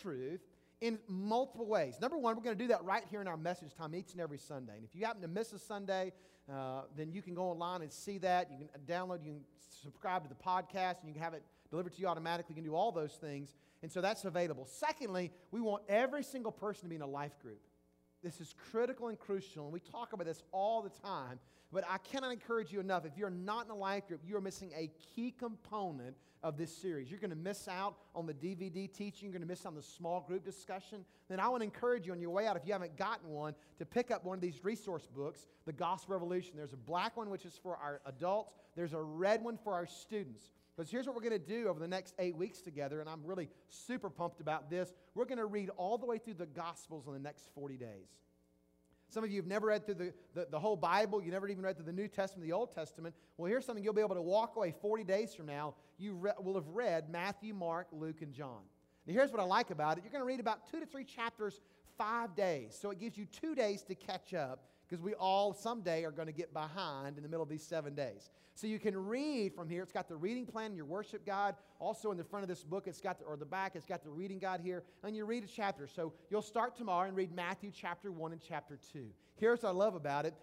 truth in multiple ways. Number one, we're going to do that right here in our message time each and every Sunday. And if you happen to miss a Sunday, then you can go online and see that. You can download, you can subscribe to the podcast, and you can have it delivered to you automatically. You can do all those things. And so that's available. Secondly, we want every single person to be in a life group. This is critical and crucial, and we talk about this all the time, but I cannot encourage you enough. If you're not in a life group, you're missing a key component of this series. You're going to miss out on the DVD teaching. You're going to miss out on the small group discussion. Then I want to encourage you on your way out, if you haven't gotten one, to pick up one of these resource books, The Gospel Revolution. There's a black one, which is for our adults. There's a red one for our students. Because here's what we're going to do over the next 8 weeks together, and I'm really super pumped about this. We're going to read all the way through the Gospels in the next 40 days. Some of you have never read through the whole Bible. You never even read through the New Testament, the Old Testament. Well, here's something you'll be able to walk away 40 days from now. You will have read Matthew, Mark, Luke, and John. Now, here's what I like about it. You're going to read about 2 to 3 chapters, 5 days. So it gives you 2 days to catch up, because we all someday are going to get behind in the middle of these 7 days. So you can read from here. It's got the reading plan and your worship guide. Also in the front of this book, it's got the back, it's got the reading guide here. And you read a chapter. So you'll start tomorrow and read Matthew chapter 1 and chapter 2. Here's what I love about it.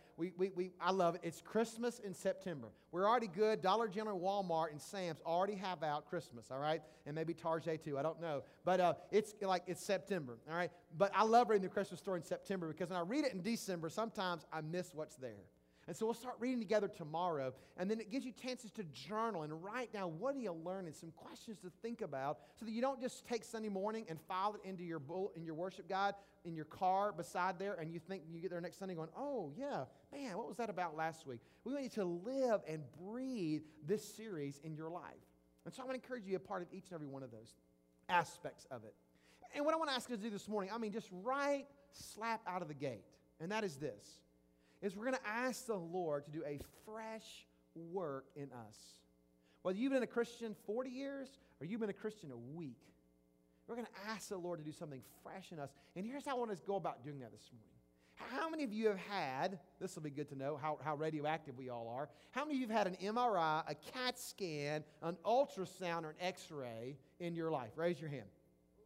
I love it. It's Christmas in September. We're already good. Dollar General, Walmart, and Sam's already have out Christmas, all right? And maybe Target too. I don't know. But it's September, all right? But I love reading the Christmas story in September, because when I read it in December, sometimes I miss what's there. And so we'll start reading together tomorrow, and then it gives you chances to journal and write down what do you learn and some questions to think about, so that you don't just take Sunday morning and file it into your worship guide in your car beside there, and you think you get there next Sunday going, oh yeah, man, what was that about last week? We want you to live and breathe this series in your life. And so I want to encourage you to be a part of each and every one of those aspects of it. And what I want to ask you to do this morning, just right slap out of the gate, and that is this. Is we're going to ask the Lord to do a fresh work in us. Whether you've been a Christian 40 years or you've been a Christian a week, we're going to ask the Lord to do something fresh in us. And here's how I want us to go about doing that this morning. How many of you have had, this will be good to know how radioactive we all are, how many of you have had an MRI, a CAT scan, an ultrasound, or an X-ray in your life? Raise your hand.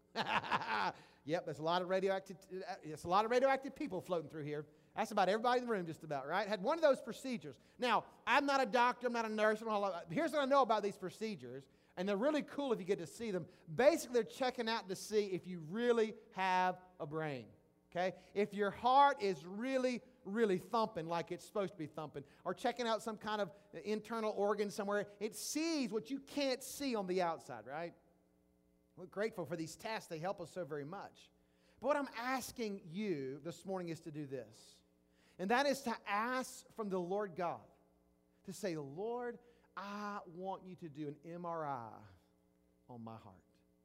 Yep, there's a lot of radioactive people floating through here. That's about everybody in the room just about, right? Had one of those procedures. Now, I'm not a doctor, I'm not a nurse. Here's what I know about these procedures, and they're really cool if you get to see them. Basically, they're checking out to see if you really have a brain, okay? If your heart is really, really thumping like it's supposed to be thumping, or checking out some kind of internal organ somewhere, it sees what you can't see on the outside, right? We're grateful for these tests. They help us so very much. But what I'm asking you this morning is to do this. And that is to ask from the Lord God. To say, Lord, I want you to do an MRI on my heart.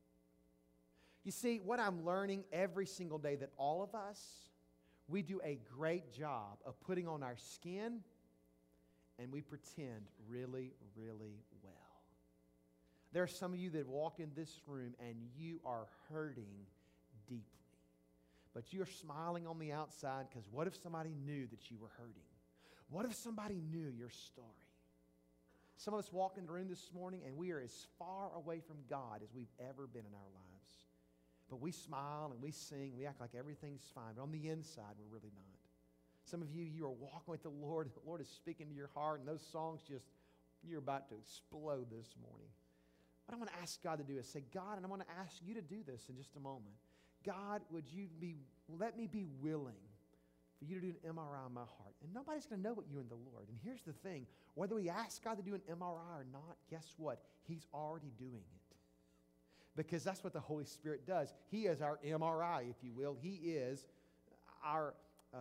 You see, what I'm learning every single day, that all of us, we do a great job of putting on our skin, and we pretend really, really well. There are some of you that walk in this room and you are hurting deeply. But you're smiling on the outside, because what if somebody knew that you were hurting? What if somebody knew your story? Some of us walk in the room this morning and we are as far away from God as we've ever been in our lives. But we smile and we sing, we act like everything's fine. But on the inside, we're really not. Some of you are walking with the Lord. The Lord is speaking to your heart, and those songs you're about to explode this morning. What I want to ask God to do is say, God, and I want to ask you to do this in just a moment. God, let me be willing for you to do an MRI on my heart. And nobody's going to know but you and the Lord. And here's the thing. Whether we ask God to do an MRI or not, guess what? He's already doing it. Because that's what the Holy Spirit does. He is our MRI, if you will. He is our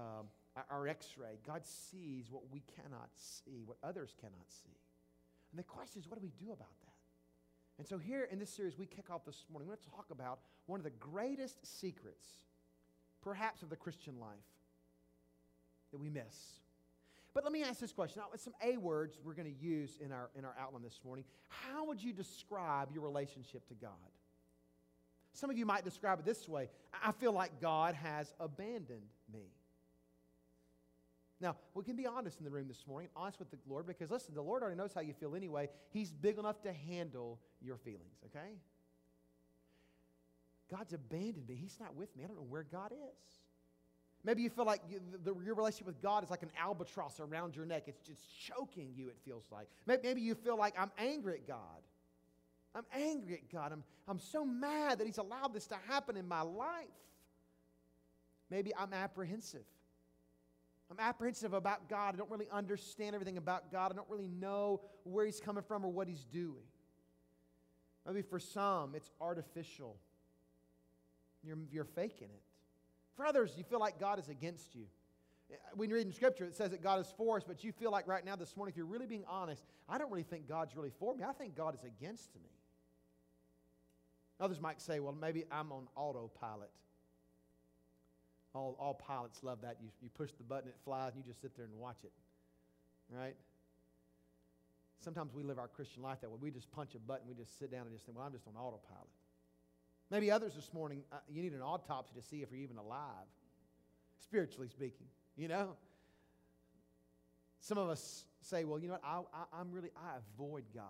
X-ray. God sees what we cannot see, what others cannot see. And the question is, what do we do about that? And so here in this series we kick off this morning, we're going to talk about one of the greatest secrets, perhaps, of the Christian life that we miss. But let me ask this question. Now, with some A words we're going to use in our outline this morning. How would you describe your relationship to God? Some of you might describe it this way. I feel like God has abandoned me. Now, we can be honest in the room this morning, honest with the Lord, because listen, the Lord already knows how you feel anyway. He's big enough to handle your feelings, okay? God's abandoned me. He's not with me. I don't know where God is. Maybe you feel like your relationship with God is like an albatross around your neck. It's just choking you, it feels like. Maybe you feel like I'm angry at God. I'm angry at God. I'm so mad that He's allowed this to happen in my life. Maybe I'm apprehensive. I'm apprehensive about God. I don't really understand everything about God. I don't really know where He's coming from or what He's doing. Maybe for some, it's artificial. You're faking it. For others, you feel like God is against you. When you read in Scripture, it says that God is for us, but you feel like right now this morning, if you're really being honest, I don't really think God's really for me. I think God is against me. Others might say, well, maybe I'm on autopilot. All pilots love that. You push the button, it flies, and you just sit there and watch it. Right? Sometimes we live our Christian life that way. We just punch a button, we just sit down and just think, well, I'm just on autopilot. Maybe others this morning, you need an autopsy to see if you're even alive, spiritually speaking, you know? Some of us say, well, you know what, I avoid God.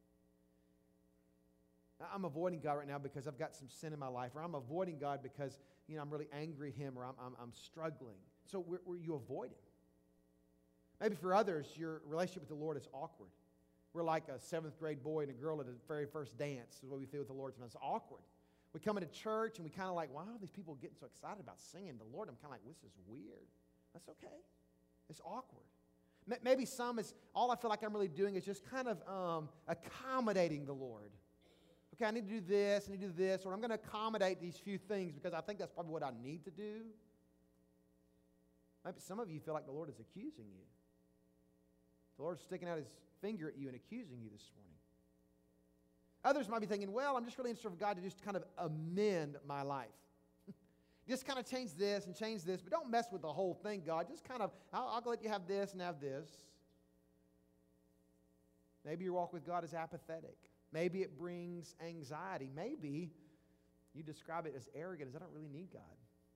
I'm avoiding God right now because I've got some sin in my life, or I'm avoiding God because, you know, I'm really angry at Him, or I'm struggling. So you avoid Him. Maybe for others, your relationship with the Lord is awkward. We're like a 7th grade boy and a girl at a very first dance is what we feel with the Lord sometimes. It's awkward. We come into church and we kind of like, wow, these people are getting so excited about singing the Lord. I'm kind of like, this is weird. That's okay. It's awkward. Maybe some is, all I feel like I'm really doing is just kind of accommodating the Lord. Okay, I need to do this, I need to do this, or I'm going to accommodate these few things because I think that's probably what I need to do. Maybe some of you feel like the Lord is accusing you. The Lord's sticking out His finger at you and accusing you this morning. Others might be thinking, well, I'm just really interested in God to just kind of amend my life. Just kind of change this and change this, but don't mess with the whole thing, God. Just kind of, I'll let you have this and have this. Maybe your walk with God is apathetic. Maybe it brings anxiety. Maybe you describe it as arrogant, as I don't really need God.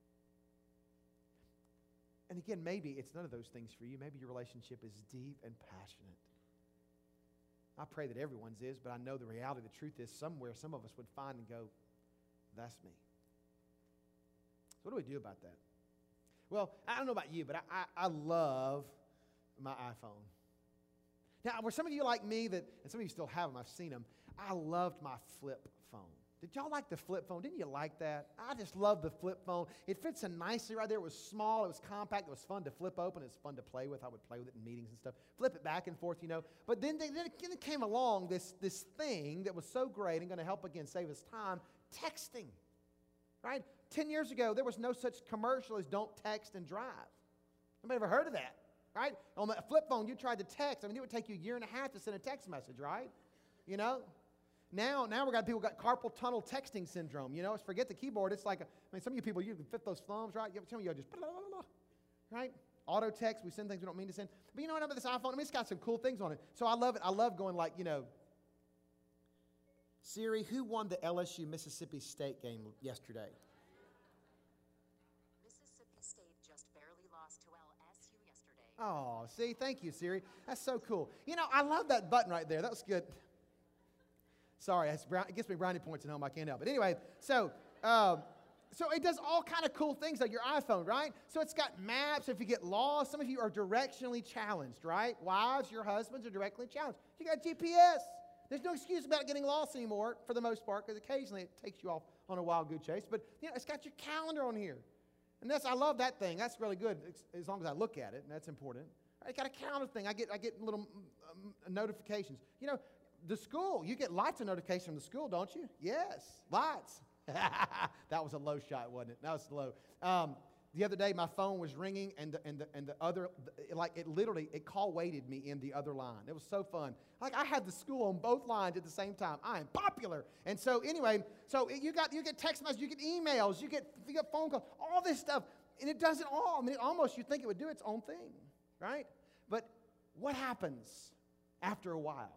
And again, maybe it's none of those things for you. Maybe your relationship is deep and passionate. I pray that everyone's is, but I know the reality, the truth is somewhere some of us would find and go, that's me. So what do we do about that? Well, I don't know about you, but I love my iPhone. Now, were some of you like me that, and some of you still have them, I've seen them, I loved my flip phone. Did y'all like the flip phone? Didn't you like that? I just love the flip phone. It fits in nicely right there. It was small. It was compact. It was fun to flip open. It was fun to play with. I would play with it in meetings and stuff. Flip it back and forth, you know. But then it came along this thing that was so great and going to help, again, save us time, texting, right? 10 years ago, there was no such commercial as don't text and drive. Anybody ever heard of that, right? On that flip phone, you tried to text. I mean, it would take you a year and a half to send a text message, right? You know? Now we got people got carpal tunnel texting syndrome. You know, forget the keyboard. It's like, some of you people, you can fit those thumbs, right? Some of you just, blah, blah, blah, right? Auto text, we send things we don't mean to send. But you know what, about this iPhone, it's got some cool things on it. So I love it. I love going like, you know, Siri, who won the LSU Mississippi State game yesterday? Mississippi State just barely lost to LSU yesterday. Oh, see, thank you, Siri. That's so cool. You know, I love that button right there. That was good. Sorry, it gets me brownie points at home. I can't help it. Anyway, so it does all kind of cool things like your iPhone, right? So it's got maps. If you get lost, some of you are directionally challenged, right? Wives, your husbands are directionally challenged. You got GPS. There's no excuse about getting lost anymore for the most part, because occasionally it takes you off on a wild goose chase. But you know, it's got your calendar on here, and I love that thing. That's really good as long as I look at it, and that's important. I got a calendar thing. I get little notifications. You know. The school, you get lots of notifications from the school, don't you? Yes, lots. That was a low shot, wasn't it? That was low. The other day, my phone was ringing, and the other, like it call waited me in the other line. It was so fun. Like I had the school on both lines at the same time. I am popular. And so anyway, you get text messages, you get emails, you get phone calls, all this stuff, and it does it all. I mean, almost you'd think it would do its own thing, right? But what happens after a while?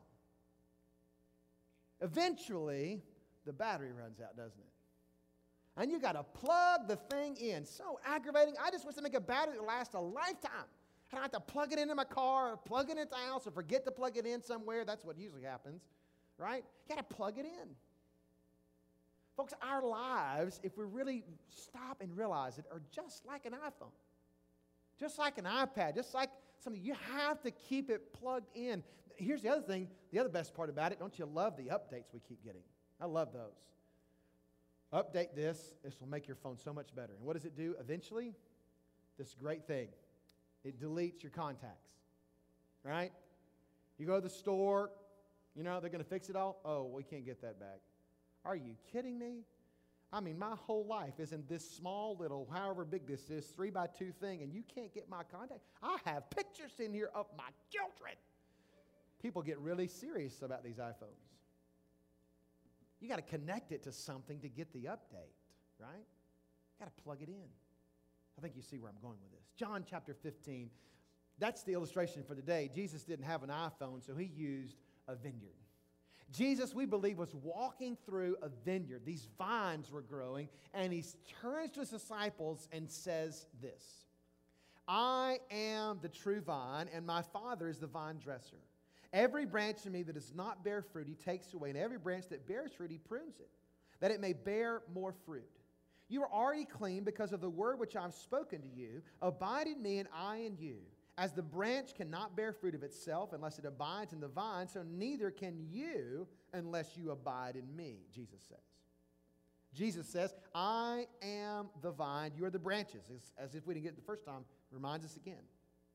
Eventually, the battery runs out, doesn't it? And you got to plug the thing in. So aggravating. I just wish to make a battery that lasts a lifetime. I don't have to plug it into my car, or plug it into the house, or forget to plug it in somewhere. That's what usually happens, right? You got to plug it in. Folks, our lives, if we really stop and realize it, are just like an iPhone. Just like an iPad, just like something. You have to keep it plugged in. Here's the other thing, the other best part about it. Don't you love the updates we keep getting? I love those. Update this. This will make your phone so much better. And what does it do eventually? This great thing. It deletes your contacts. Right? You go to the store, you know, they're going to fix it all. Oh, we can't get that back. Are you kidding me? I mean, my whole life is in this small little, however big this is, 3x2 thing, and you can't get my contact. I have pictures in here of my children. People get really serious about these iPhones. You got to connect it to something to get the update, right? You got to plug it in. I think you see where I'm going with this. John chapter 15. That's the illustration for today. Jesus didn't have an iPhone, so he used a vineyard. Jesus, we believe, was walking through a vineyard. These vines were growing, and he turns to his disciples and says this: I am the true vine, and my Father is the vine dresser. Every branch in me that does not bear fruit, he takes away, and every branch that bears fruit, he prunes it, that it may bear more fruit. You are already clean because of the word which I have spoken to you. Abide in me, and I in you. As the branch cannot bear fruit of itself unless it abides in the vine, so neither can you unless you abide in me, Jesus says. Jesus says, I am the vine, you are the branches. As if we didn't get it the first time, reminds us again.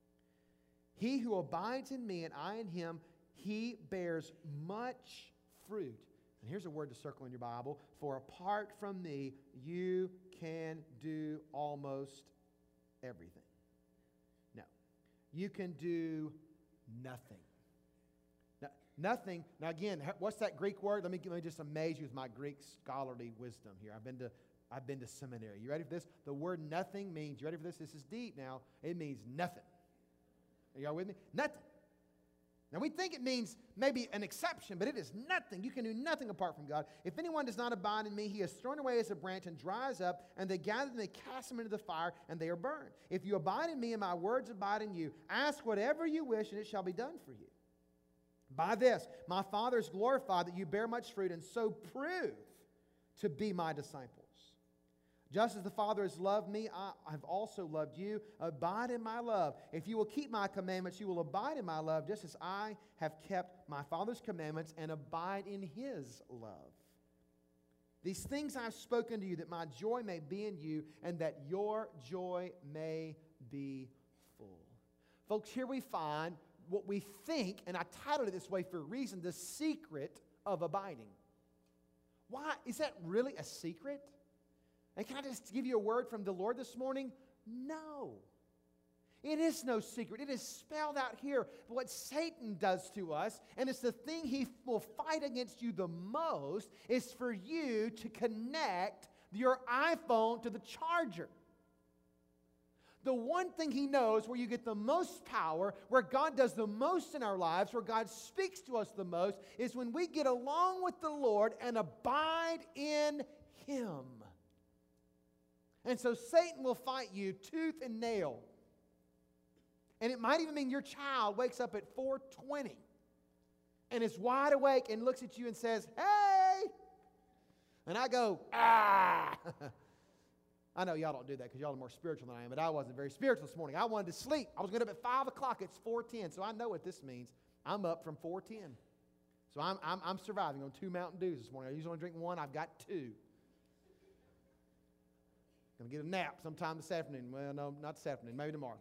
He who abides in me and I in him, he bears much fruit. And here's a word to circle in your Bible. For apart from me, you can do almost everything. No. You can do nothing. Now, nothing. Now again, what's that Greek word? Let me just amaze you with my Greek scholarly wisdom here. I've been to seminary. You ready for this? The word nothing means, you ready for this? This is deep now. It means nothing. Are y'all with me? Nothing. Now we think it means maybe an exception, but it is nothing. You can do nothing apart from God. If anyone does not abide in me, he is thrown away as a branch and dries up, and they gather and they cast them into the fire, and they are burned. If you abide in me and my words abide in you, ask whatever you wish, and it shall be done for you. By this, my Father is glorified that you bear much fruit, and so prove to be my disciples. Just as the Father has loved me, I have also loved you. Abide in my love. If you will keep my commandments, you will abide in my love, just as I have kept my Father's commandments and abide in his love. These things I have spoken to you, that my joy may be in you, and that your joy may be full. Folks, here we find what we think, and I titled it this way for a reason, the secret of abiding. Why? Is that really a secret? And can I just give you a word from the Lord this morning? No. It is no secret. It is spelled out here. But what Satan does to us, and it's the thing he will fight against you the most, is for you to connect your iPhone to the charger. The one thing he knows where you get the most power, where God does the most in our lives, where God speaks to us the most, is when we get along with the Lord and abide in him. And so Satan will fight you tooth and nail. And it might even mean your child wakes up at 4:20 and is wide awake and looks at you and says, hey! And I go, ah! I know y'all don't do that because y'all are more spiritual than I am, but I wasn't very spiritual this morning. I wanted to sleep. I was going to get up at 5 o'clock. It's 4:10, so I know what this means. I'm up from 4:10. So I'm surviving on 2 Mountain Dews this morning. I usually only drink one. I've got 2. Going to get a nap sometime this afternoon. Well, no, not this afternoon. Maybe tomorrow.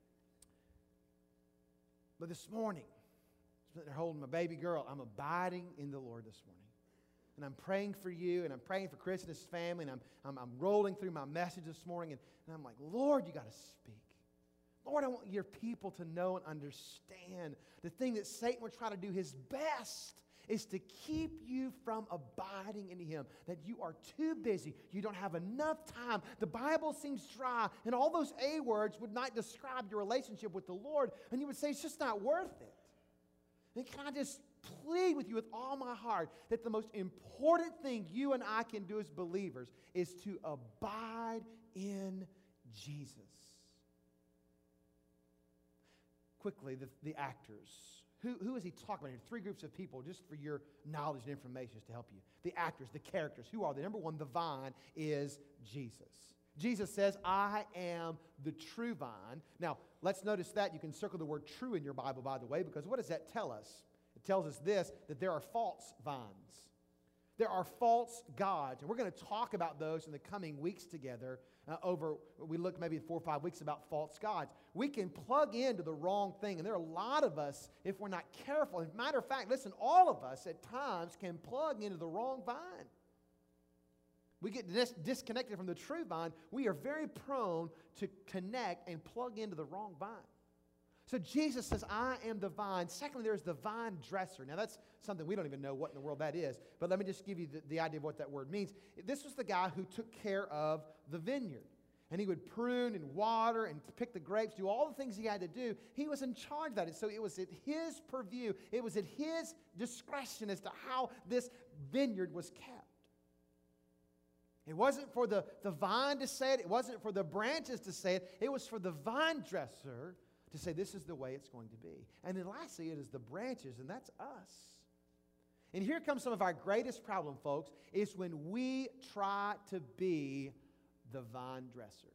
But this morning, they're holding my baby girl. I'm abiding in the Lord this morning. And I'm praying for you, and I'm praying for Chris and his family, and I'm rolling through my message this morning, and I'm like, Lord, you got to speak. Lord, I want your people to know and understand the thing that Satan will try to do his best is to keep you from abiding in him, that you are too busy, you don't have enough time, the Bible seems dry, and all those A words would not describe your relationship with the Lord, and you would say it's just not worth it. And can I just plead with you with all my heart that the most important thing you and I can do as believers is to abide in Jesus. Quickly, the actors. Who is he talking about here? 3 groups of people, just for your knowledge and information, just to help you. The actors, the characters. Who are they? Number one, the vine is Jesus. Jesus says, I am the true vine. Now, let's notice that. You can circle the word true in your Bible, by the way, because what does that tell us? It tells us this, that there are false vines. There are false gods, and we're going to talk about those in the coming weeks together we look maybe 4 or 5 weeks about false gods. We can plug into the wrong thing, and there are a lot of us, if we're not careful. As a matter of fact, listen, all of us at times can plug into the wrong vine. We get disconnected from the true vine. We are very prone to connect and plug into the wrong vine. So Jesus says, I am the vine. Secondly, there's the vine dresser. Now, that's something we don't even know what in the world that is. But let me just give you the idea of what that word means. This was the guy who took care of the vineyard. And he would prune and water and pick the grapes, do all the things he had to do. He was in charge of that. And so it was at his purview. It was at his discretion as to how this vineyard was kept. It wasn't for the vine to say it. It wasn't for the branches to say it. It was for the vine dresser to say this is the way it's going to be. And then lastly, it is the branches, and that's us. And here comes some of our greatest problem, folks, is when we try to be the vine dresser.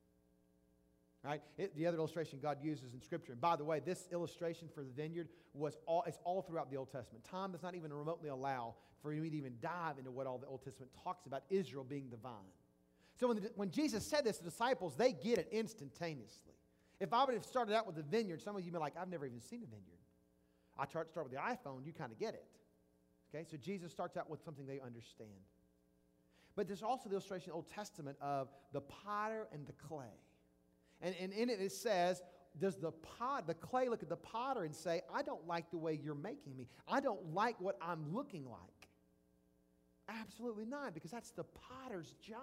Right? The other illustration God uses in Scripture, and by the way, this illustration for the vineyard is all throughout the Old Testament. Time does not even remotely allow for me to even dive into what all the Old Testament talks about, Israel being the vine. So when Jesus said this to the disciples, they get it instantaneously. If I would have started out with the vineyard, some of you would be like, I've never even seen a vineyard. I start with the iPhone, you kind of get it. Okay, so Jesus starts out with something they understand. But there's also the illustration in the Old Testament of the potter and the clay. And in it says, does the clay look at the potter and say, I don't like the way you're making me. I don't like what I'm looking like. Absolutely not, because that's the potter's job.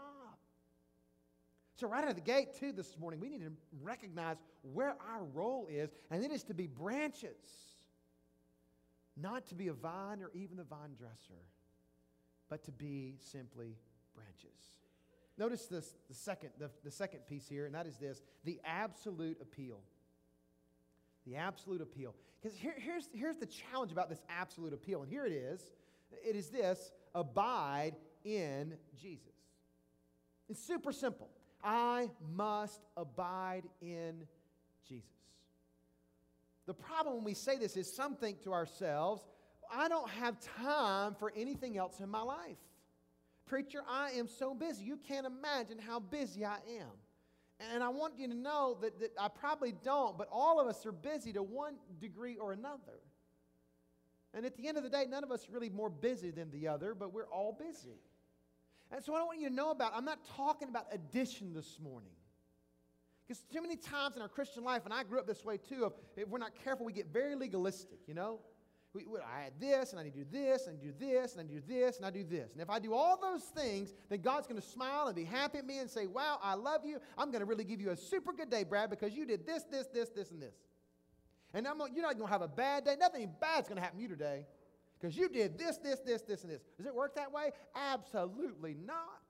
So right out of the gate, too, this morning, we need to recognize where our role is, and it is to be branches, not to be a vine or even the vine dresser, but to be simply branches. Notice this, the second piece here, and that is this, the absolute appeal. The absolute appeal. Because here's the challenge about this absolute appeal, and here it is. It is this, abide in Jesus. It's super simple. I must abide in Jesus. The problem when we say this is some think to ourselves, I don't have time for anything else in my life. Preacher, I am so busy. You can't imagine how busy I am. And I want you to know that I probably don't, but all of us are busy to one degree or another. And at the end of the day, none of us are really more busy than the other, but we're all busy. And so what I want you to know about, I'm not talking about addition this morning. Because too many times in our Christian life, and I grew up this way too, if we're not careful, we get very legalistic, you know. I had this, and I need to do this, and I do this, and I do this, and I do this. And if I do all those things, then God's going to smile and be happy at me and say, wow, I love you. I'm going to really give you a super good day, Brad, because you did this, this, this, this, and this. And you're not going to have a bad day. Nothing bad's going to happen to you today because you did this, this, this, this, and this. Does it work that way? Absolutely not.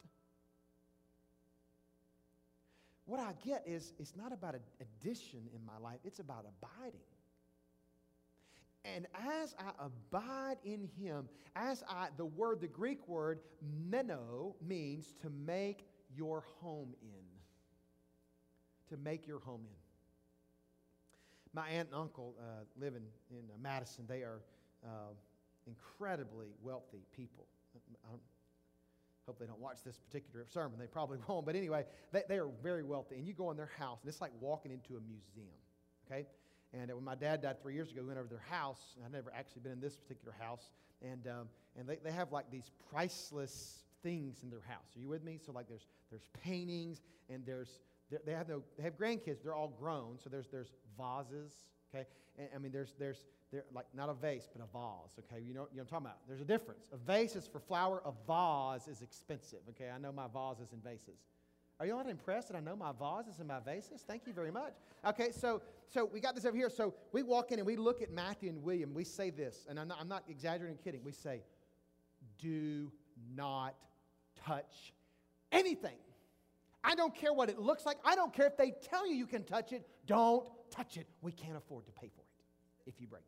What I get is it's not about an addition in my life. It's about abiding. And as I abide in Him, the Greek word meno means to make your home in. To make your home in. My aunt and uncle live in Madison. They are incredibly wealthy people. I hope they don't watch this particular sermon. They probably won't. But anyway, they are very wealthy. And you go in their house, and it's like walking into a museum. Okay? And when my dad died 3 years ago, we went over to their house. I've never actually been in this particular house. And they have like these priceless things in their house. Are you with me? So like there's paintings, and they have grandkids. They're all grown. So there's vases. Okay, and I mean there's like not a vase but a vase. Okay, you know what I'm talking about. There's a difference. A vase is for flour. A vase is expensive. Okay, I know my vases and vases. Are you not impressed that I know my vases and my vases? Thank you very much. Okay, so we got this over here. So we walk in and we look at Matthew and William. We say this, and I'm not exaggerating or kidding. We say, do not touch anything. I don't care what it looks like. I don't care if they tell you you can touch it. Don't touch it. We can't afford to pay for it if you break it.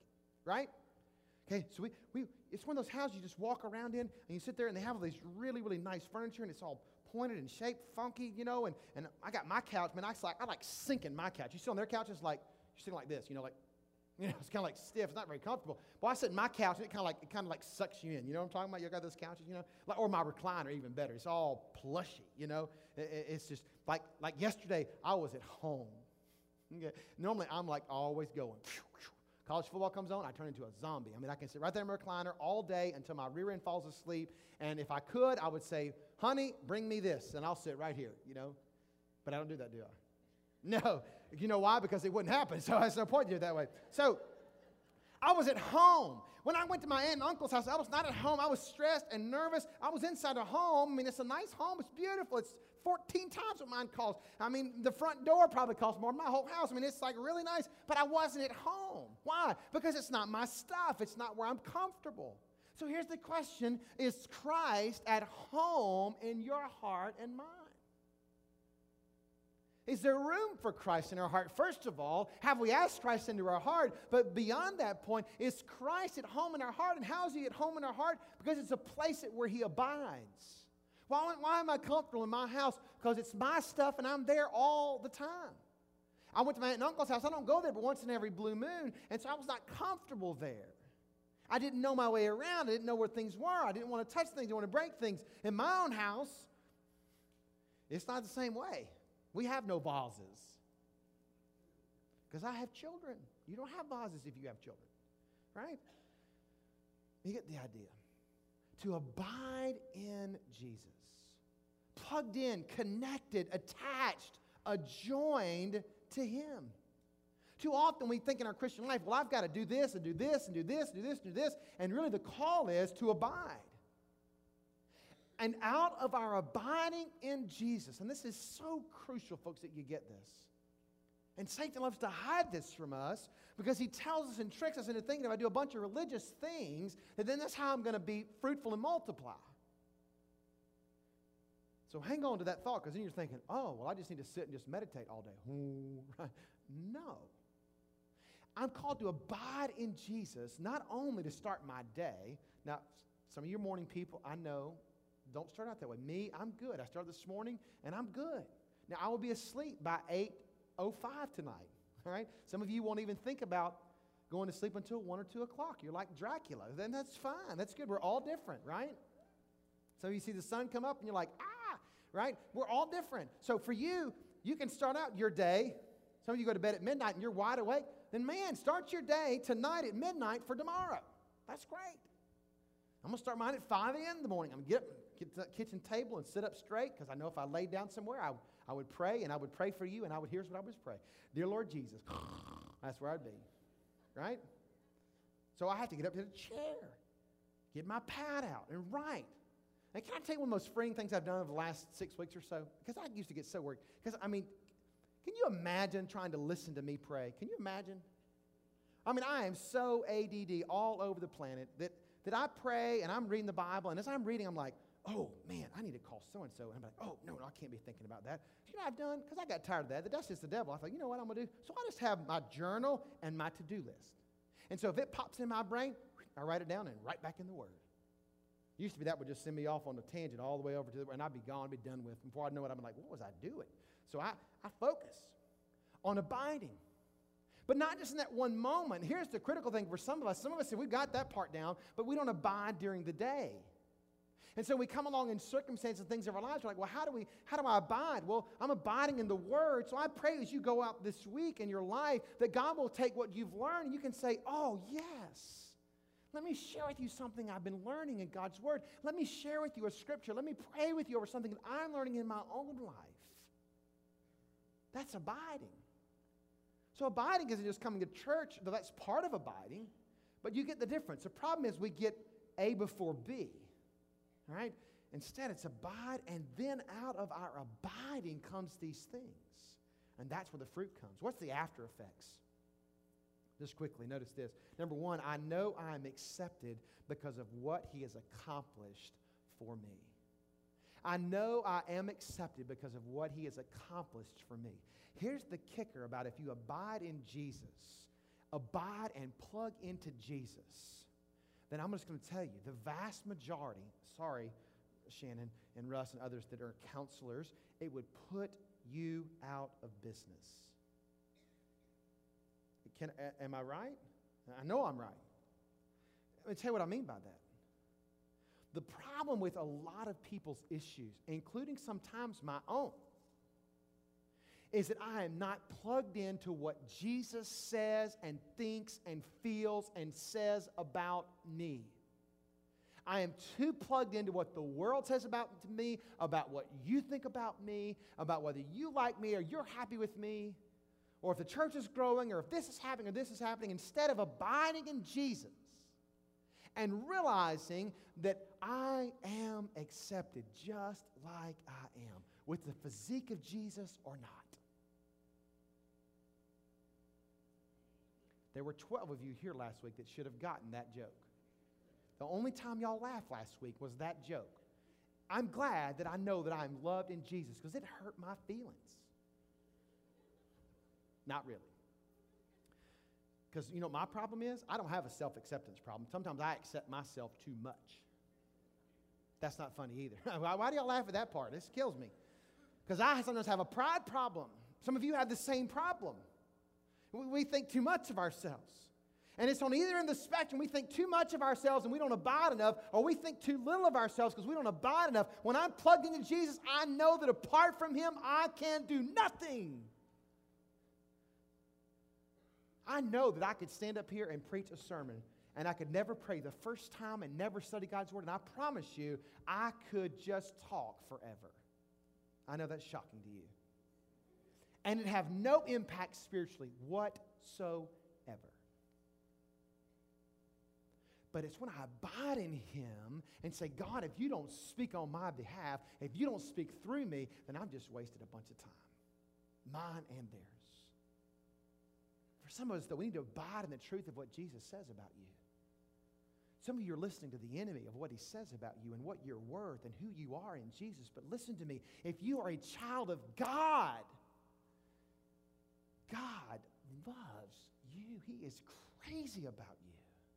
right? Okay, so it's one of those houses you just walk around in, and you sit there, and they have all these really, really nice furniture, and it's all pointed and shaped, funky, you know, and I got my couch, man, I like sinking my couch. You sit on their couch, it's like, you're sitting like this, it's kind of like stiff, it's not very comfortable. But I sit in my couch, and it kind of like sucks you in, you know what I'm talking about? You got those couches, or my recliner, even better. It's all plushy, It's just, like yesterday, I was at home. Okay. Normally, I'm like always going, college football comes on, I turn into a zombie. I mean, I can sit right there in my recliner all day until my rear end falls asleep. And if I could, I would say, honey, bring me this, and I'll sit right here, But I don't do that, do I? No. You know why? Because it wouldn't happen. So there's no point to do it that way. So I was at home. When I went to my aunt and uncle's house, I was not at home. I was stressed and nervous. I was inside a home. I mean, it's a nice home. It's beautiful. It's 14 times what mine cost. I mean, the front door probably cost more than my whole house. I mean, it's like really nice, but I wasn't at home. Why? Because it's not my stuff. It's not where I'm comfortable. So here's the question. Is Christ at home in your heart and mind? Is there room for Christ in our heart? First of all, have we asked Christ into our heart? But beyond that point, is Christ at home in our heart? And how is he at home in our heart? Because it's a place where he abides. Why am I comfortable in my house? Because it's my stuff and I'm there all the time. I went to my aunt and uncle's house. I don't go there but once in every blue moon. And so I was not comfortable there. I didn't know my way around. I didn't know where things were. I didn't want to touch things. I didn't want to break things. In my own house, it's not the same way. We have no vases. Because I have children. You don't have vases if you have children. Right? You get the idea. To abide in Jesus. Plugged in, connected, attached, adjoined to him. Too often we think in our Christian life, well, I've got to do this and do this and do this and do this and do this. And really the call is to abide. And out of our abiding in Jesus, and this is so crucial, folks, that you get this. And Satan loves to hide this from us because he tells us and tricks us into thinking if I do a bunch of religious things, that then that's how I'm going to be fruitful and multiply. So hang on to that thought, because then you're thinking, oh, well, I just need to sit and just meditate all day. Right? No. I'm called to abide in Jesus, not only to start my day. Now, some of you morning people, I know, don't start out that way. Me, I'm good. I started this morning, and I'm good. Now, I will be asleep by 8:05 tonight. All right? Some of you won't even think about going to sleep until 1 or 2 o'clock. You're like Dracula. Then that's fine. That's good. We're all different, right? So you see the sun come up, and you're like, right? We're all different. So for you, you can start out your day. Some of you go to bed at midnight, and you're wide awake. Then, man, start your day tonight at midnight for tomorrow. That's great. I'm going to start mine at 5 a.m. in the morning. I'm going to get to the kitchen table and sit up straight, because I know if I laid down somewhere, I would pray, and I would pray for you, and here's what I would pray. Dear Lord Jesus, that's where I'd be, right? So I have to get up to the chair, get my pad out, and write. And can I tell you one of the most freeing things I've done over the last 6 weeks or so? Because I used to get so worried. Because, I mean, can you imagine trying to listen to me pray? Can you imagine? I mean, I am so ADD all over the planet that I pray, and I'm reading the Bible, and as I'm reading, I'm like, oh, man, I need to call so-and-so. And I'm like, oh, no, I can't be thinking about that. You know what I've done? Because I got tired of that. That's just the devil. I thought, you know what I'm going to do? So I just have my journal and my to-do list. And so if it pops in my brain, I write it down and right back in the Word. Used to be that would just send me off on a tangent all the way over to the Word, and I'd be gone, be done with. Before I'd know it, I'd be like, what was I doing? So I focus on abiding. But not just in that one moment. Here's the critical thing for some of us. Some of us say, we've got that part down, but we don't abide during the day. And so we come along in circumstances and things of our lives. We're like, well, how do I abide? Well, I'm abiding in the Word. So I pray as you go out this week in your life that God will take what you've learned and you can say, oh, yes. Let me share with you something I've been learning in God's Word. Let me share with you a scripture. Let me pray with you over something that I'm learning in my own life. That's abiding. So abiding isn't just coming to church, though that's part of abiding, but you get the difference. The problem is we get A before B, all right? Instead, it's abide, and then out of our abiding comes these things, and that's where the fruit comes. What's the after effects? Just quickly, notice this. Number one, I know I am accepted because of what he has accomplished for me. I know I am accepted because of what he has accomplished for me. Here's the kicker about if you abide in Jesus, abide and plug into Jesus, then I'm just going to tell you, the vast majority, sorry, Shannon and Russ and others that are counselors, it would put you out of business. Am I right? I know I'm right. Let me tell you what I mean by that. The problem with a lot of people's issues, including sometimes my own, is that I am not plugged into what Jesus says and thinks and feels and says about me. I am too plugged into what the world says about me, about what you think about me, about whether you like me or you're happy with me, or if the church is growing, or if this is happening or this is happening, instead of abiding in Jesus and realizing that I am accepted just like I am, with the physique of Jesus or not. There were 12 of you here last week that should have gotten that joke. The only time y'all laughed last week was that joke. I'm glad that I know that I'm loved in Jesus because it hurt my feelings. Not really. Because you know what my problem is? I don't have a self-acceptance problem. Sometimes I accept myself too much. That's not funny either. Why do y'all laugh at that part? This kills me. Because I sometimes have a pride problem. Some of you have the same problem. We think too much of ourselves. And it's on either end of the spectrum. We think too much of ourselves and we don't abide enough, or we think too little of ourselves because we don't abide enough. When I'm plugged into Jesus, I know that apart from Him, I can do nothing. I know that I could stand up here and preach a sermon, and I could never pray the first time and never study God's Word, and I promise you, I could just talk forever. I know that's shocking to you. And it have no impact spiritually whatsoever. But it's when I abide in Him and say, God, if you don't speak on my behalf, if you don't speak through me, then I've just wasted a bunch of time, mine and theirs. For some of us, though, we need to abide in the truth of what Jesus says about you. Some of you are listening to the enemy of what he says about you and what you're worth and who you are in Jesus. But listen to me. If you are a child of God, God loves you. He is crazy about you.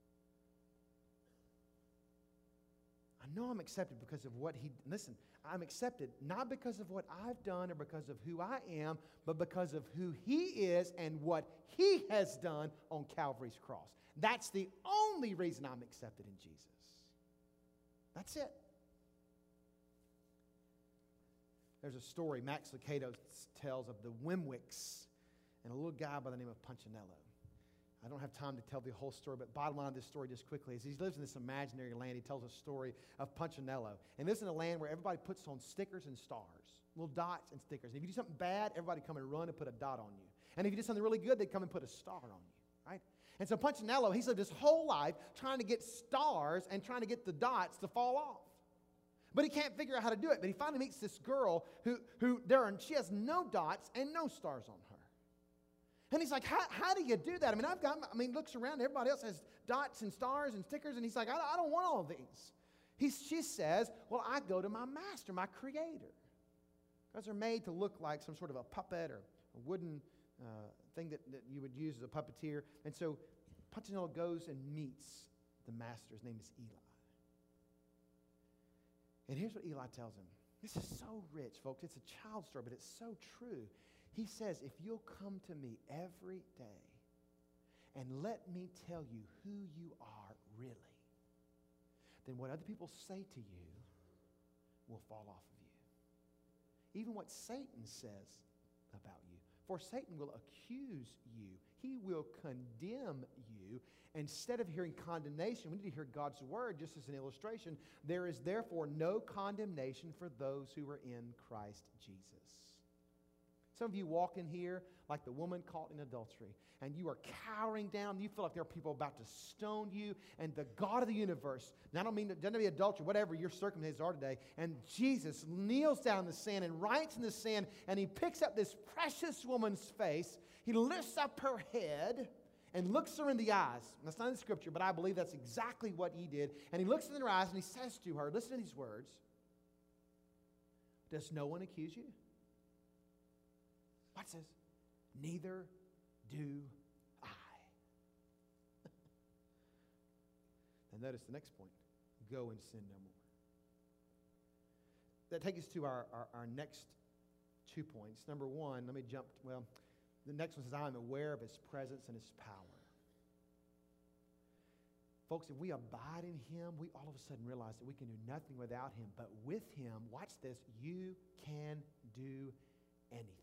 I know I'm accepted because of what He... Listen, I'm accepted not because of what I've done or because of who I am, but because of who He is and what He has done on Calvary's cross. That's the only reason I'm accepted in Jesus. That's it. There's a story Max Lucado tells of the Wimwicks and a little guy by the name of Punchinello. I don't have time to tell the whole story, but bottom line of this story just quickly is he lives in this imaginary land. He tells a story of Punchinello. And this is in a land where everybody puts on stickers and stars, little dots and stickers. And if you do something bad, everybody come and run and put a dot on you. And if you do something really good, they come and put a star on you, right? And so Punchinello, he's lived his whole life trying to get stars and trying to get the dots to fall off. But he can't figure out how to do it. But he finally meets this girl she has no dots and no stars on her. And he's like, how do you do that? Looks around, everybody else has dots and stars and stickers, and he's like, I don't want all of these. She says, well, I go to my master, my creator. Because they're made to look like some sort of a puppet or a wooden thing that you would use as a puppeteer. And so Punchinello goes and meets the master. His name is Eli. And here's what Eli tells him. This is so rich, folks. It's a child's story, but it's so true. He says, if you'll come to me every day and let me tell you who you are really, then what other people say to you will fall off of you. Even what Satan says about you. For Satan will accuse you. He will condemn you. Instead of hearing condemnation, we need to hear God's word just as an illustration. There is therefore no condemnation for those who are in Christ Jesus. Some of you walk in here like the woman caught in adultery, and you are cowering down. You feel like there are people about to stone you, and the God of the universe, and I don't mean, it doesn't be adultery, whatever your circumstances are today, and Jesus kneels down in the sand and writes in the sand, and He picks up this precious woman's face. He lifts up her head and looks her in the eyes. That's not in the scripture, but I believe that's exactly what He did. And He looks in her eyes and He says to her, listen to these words, does no one accuse you? Watch this. Neither do I. And notice the next point. Go and sin no more. That takes us to our next 2 points. Number one, let me jump. The next one says, I am aware of His presence and His power. Folks, if we abide in Him, we all of a sudden realize that we can do nothing without Him. But with Him, watch this, you can do anything.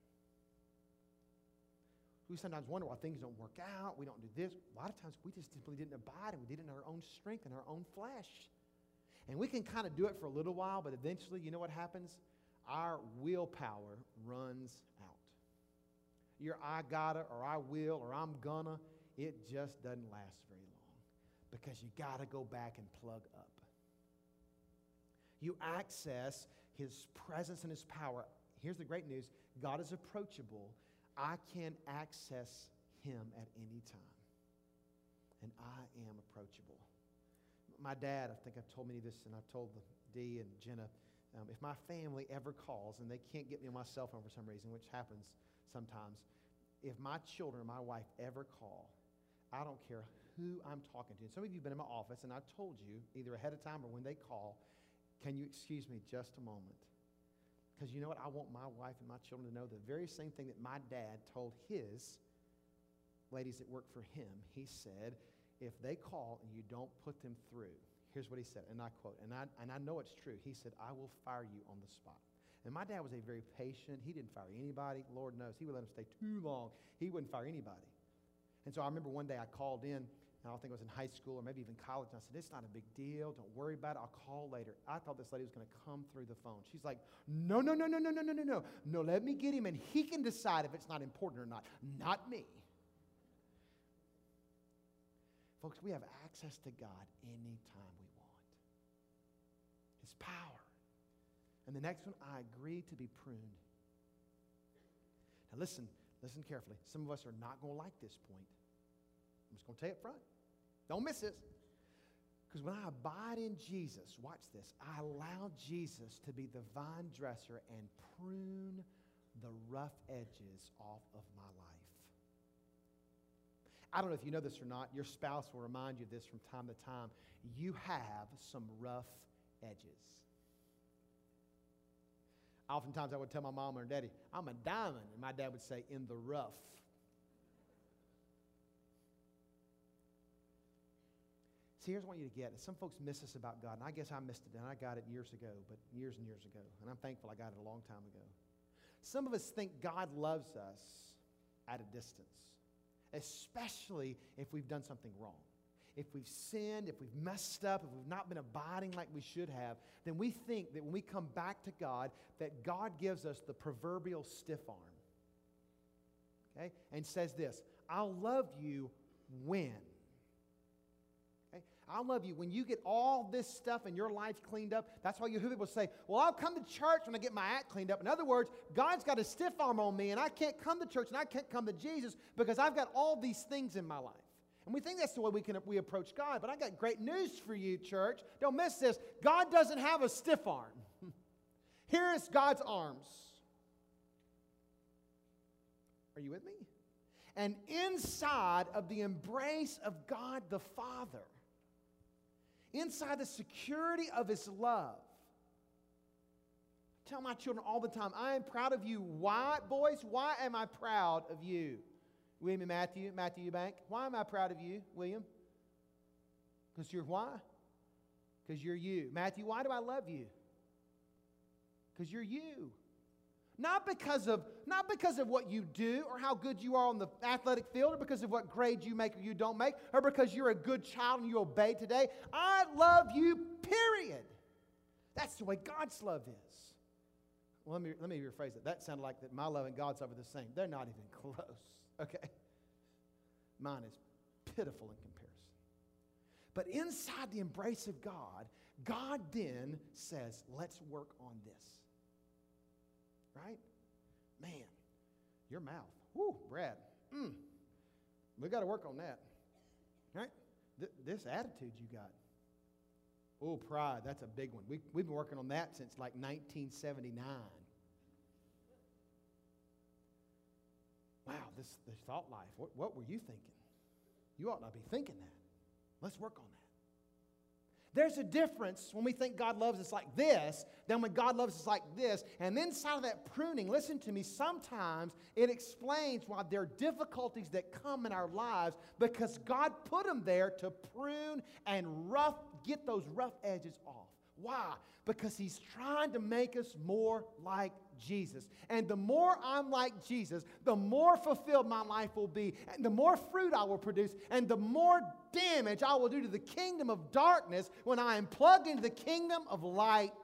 We sometimes wonder why things don't work out. We don't do this. A lot of times we just simply didn't abide, and we did it in our own strength and our own flesh. And we can kind of do it for a little while, but eventually, you know what happens? Our willpower runs out. Your I gotta, or I will, or I'm gonna, it just doesn't last very long. Because you gotta go back and plug up. You access His presence and His power. Here's the great news. God is approachable. I can access Him at any time. And I am approachable. My dad, I think I've told many of this, and I've told Dee and Jenna, if my family ever calls and they can't get me on my cell phone for some reason, which happens sometimes, if my children or my wife ever call, I don't care who I'm talking to. And some of you have been in my office, and I've told you, either ahead of time or when they call, can you excuse me just a moment? Because you know what? I want my wife and my children to know the very same thing that my dad told his ladies that work for him. He said, if they call and you don't put them through, here's what he said, and I quote, and I know it's true. He said, I will fire you on the spot. And my dad was a very patient. He didn't fire anybody. Lord knows. He would let them stay too long. He wouldn't fire anybody. And so I remember one day I called in, and I don't think it was in high school or maybe even college, and I said, it's not a big deal. Don't worry about it. I'll call later. I thought this lady was going to come through the phone. She's like, no. No, let me get him, and he can decide if it's not important or not. Not me. Folks, we have access to God anytime we want. His power. And the next one, I agree to be pruned. Now listen carefully. Some of us are not going to like this point. I'm just going to tell you up front. Don't miss this. Because when I abide in Jesus, watch this, I allow Jesus to be the vine dresser and prune the rough edges off of my life. I don't know if you know this or not. Your spouse will remind you of this from time to time. You have some rough edges. Oftentimes I would tell my mom or daddy, I'm a diamond. And my dad would say, in the rough. See, here's what I want you to get. Some folks miss this about God, and I guess I missed it, and I got it years ago, but years and years ago. And I'm thankful I got it a long time ago. Some of us think God loves us at a distance, especially if we've done something wrong. If we've sinned, if we've messed up, if we've not been abiding like we should have, then we think that when we come back to God, that God gives us the proverbial stiff arm. Okay? And says this, I'll love you when. Okay? I'll love you when you get all this stuff in your life cleaned up. That's why you hear people say, well, I'll come to church when I get my act cleaned up. In other words, God's got a stiff arm on me, and I can't come to church and I can't come to Jesus because I've got all these things in my life. And we think that's the way we approach God. But I got great news for you, church. Don't miss this. God doesn't have a stiff arm. Here is God's arms. Are you with me? And inside of the embrace of God the Father, inside the security of His love, I tell my children all the time, I am proud of you. Why, boys? Why am I proud of you? William and Matthew Eubank. Why am I proud of you, William? Because you're why? Because you're you. Matthew, why do I love you? Because you're you. Not because of what you do or how good you are on the athletic field or because of what grades you make or you don't make or because you're a good child and you obey today. I love you, period. That's the way God's love is. Well, let me rephrase it. That sounded like that my love and God's love are the same. They're not even close. Okay? Mine is pitiful in comparison. But inside the embrace of God, God then says, let's work on this. Right? Man, your mouth. Whoo, Brad. We got to work on that. Right? This attitude you got. Oh, pride. That's a big one. We've been working on that since like 1979. Wow, this thought life. What were you thinking? You ought not be thinking that. Let's work on that. There's a difference when we think God loves us like this than when God loves us like this. And inside of that pruning, listen to me, sometimes it explains why there are difficulties that come in our lives because God put them there to prune and get those rough edges off. Why? Because He's trying to make us more like Jesus. And the more I'm like Jesus, the more fulfilled my life will be, and the more fruit I will produce, and the more damage I will do to the kingdom of darkness when I am plugged into the kingdom of light.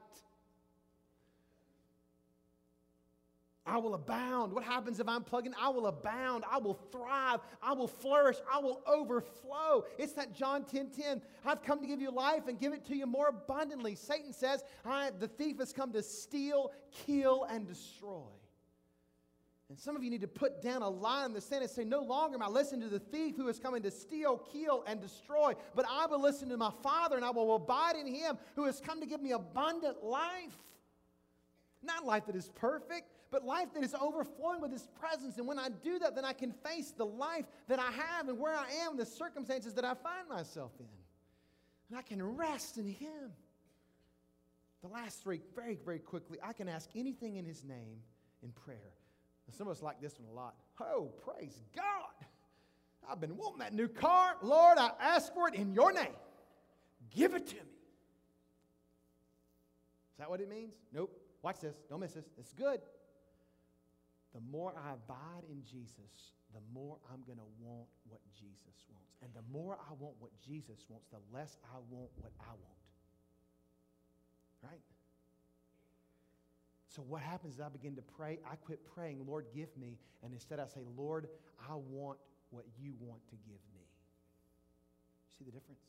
I will abound. What happens if I'm plugged in? I will abound. I will thrive. I will flourish. I will overflow. It's that John 10:10. I've come to give you life and give it to you more abundantly. Satan says, the thief has come to steal, kill, and destroy. And some of you need to put down a line in the sand and say, no longer am I listening to the thief who is coming to steal, kill, and destroy, but I will listen to my Father and I will abide in Him who has come to give me abundant life. Not life that is perfect, but life that is overflowing with His presence. And when I do that, then I can face the life that I have and where I am, the circumstances that I find myself in. And I can rest in Him. The last three, very, very quickly, I can ask anything in His name in prayer. And some of us like this one a lot. Oh, praise God. I've been wanting that new car. Lord, I ask for it in your name. Give it to me. Is that what it means? Nope. Watch this. Don't miss this. It's good. The more I abide in Jesus, the more I'm going to want what Jesus wants. And the more I want what Jesus wants, the less I want what I want. Right? So what happens is I begin to pray. I quit praying, Lord, give me. And instead I say, Lord, I want what you want to give me. See the difference?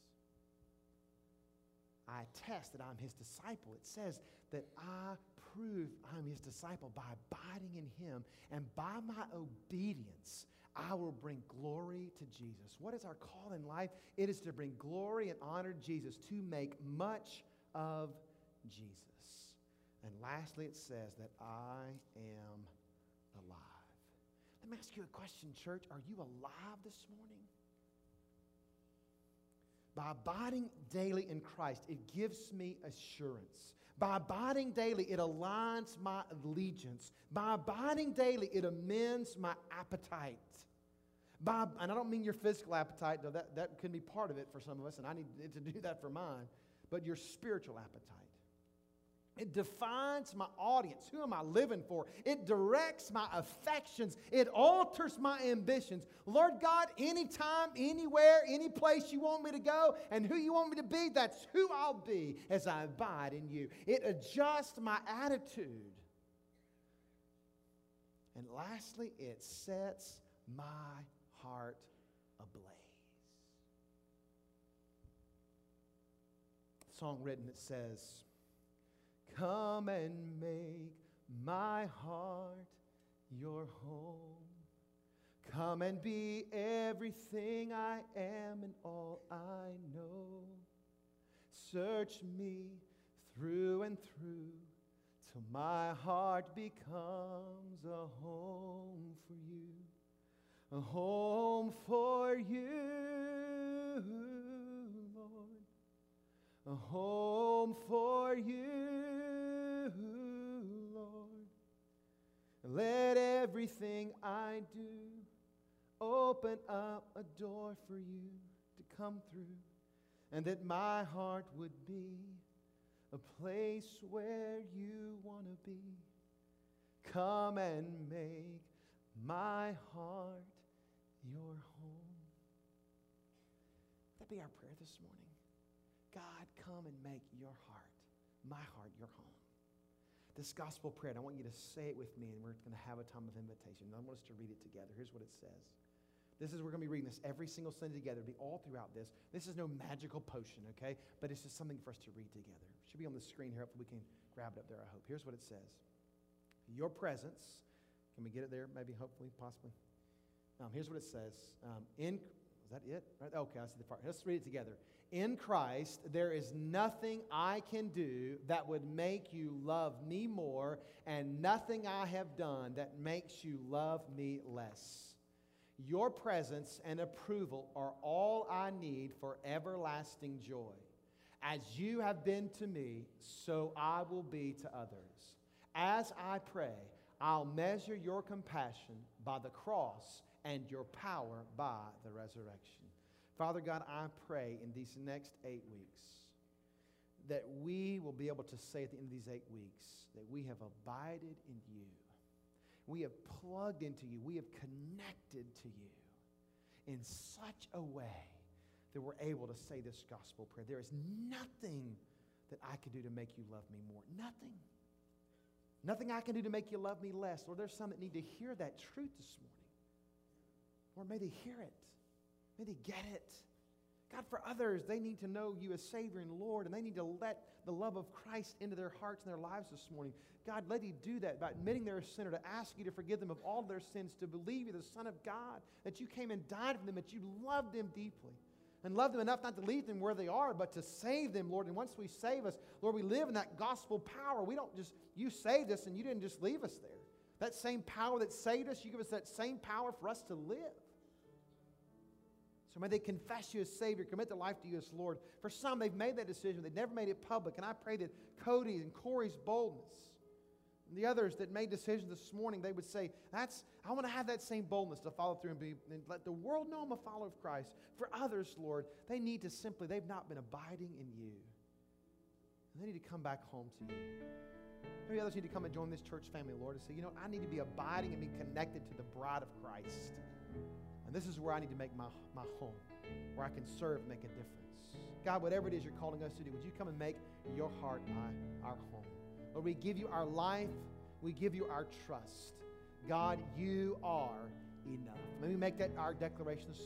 I attest that I'm His disciple. It says that I prove I'm His disciple by abiding in Him, and by my obedience, I will bring glory to Jesus. What is our call in life? It is to bring glory and honor to Jesus, to make much of Jesus. And lastly, it says that I am alive. Let me ask you a question, church. Are you alive this morning? By abiding daily in Christ, it gives me assurance. By abiding daily, it aligns my allegiance. By abiding daily, it amends my appetite. And I don't mean your physical appetite, though that could be part of it for some of us, and I need to do that for mine, but your spiritual appetite. It defines my audience. Who am I living for? It directs my affections. It alters my ambitions. Lord God, anytime, anywhere, any place you want me to go and who you want me to be, that's who I'll be as I abide in you. It adjusts my attitude. And lastly, it sets my heart ablaze. A song written that says, come and make my heart your home. Come and be everything I am and all I know. Search me through and through till my heart becomes a home for you. A home for you, Lord. A home for you, Lord. Let everything I do open up a door for you to come through, and that my heart would be a place where you want to be. Come and make my heart your home. That be our prayer this morning. God, come and make your heart, my heart, your home. This gospel prayer, and I want you to say it with me, and we're going to have a time of invitation. And I want us to read it together. Here's what it says. We're going to be reading this every single Sunday together. It'll be all throughout this. This is no magical potion, okay? But it's just something for us to read together. It should be on the screen here. Hopefully we can grab it up there, I hope. Here's what it says. Your presence, can we get it there? Maybe, hopefully, possibly. Here's what it says. Is that it? Right? Okay, I see the part. Let's read it together. In Christ, there is nothing I can do that would make you love me more, and nothing I have done that makes you love me less. Your presence and approval are all I need for everlasting joy. As you have been to me, so I will be to others. As I pray, I'll measure your compassion by the cross and your power by the resurrection. Father God, I pray in these next 8 weeks that we will be able to say at the end of these 8 weeks that we have abided in you. We have plugged into you. We have connected to you in such a way that we're able to say this gospel prayer. There is nothing that I can do to make you love me more. Nothing. Nothing I can do to make you love me less. Lord, there's some that need to hear that truth this morning. Lord, may they hear it. May they get it. God, for others, they need to know you as Savior and Lord, and they need to let the love of Christ into their hearts and their lives this morning. God, let you do that by admitting they're a sinner, to ask you to forgive them of all their sins, to believe you're the Son of God, that you came and died for them, that you loved them deeply, and loved them enough not to leave them where they are, but to save them, Lord. And once we save us, Lord, we live in that gospel power. We don't just, you saved us and you didn't just leave us there. That same power that saved us, you give us that same power for us to live. So may they confess you as Savior, commit their life to you as Lord. For some, they've made that decision. They've never made it public. And I pray that Cody and Corey's boldness, and the others that made decisions this morning, they would say, I want to have that same boldness to follow through and let the world know I'm a follower of Christ. For others, Lord, they need to simply, they've not been abiding in you. And they need to come back home to you. Maybe others need to come and join this church family, Lord, and say, you know, I need to be abiding and be connected to the bride of Christ. And this is where I need to make my home, where I can serve and make a difference. God, whatever it is you're calling us to do, would you come and make your heart our home? Lord, we give you our life. We give you our trust. God, you are enough. Let me make that our declaration this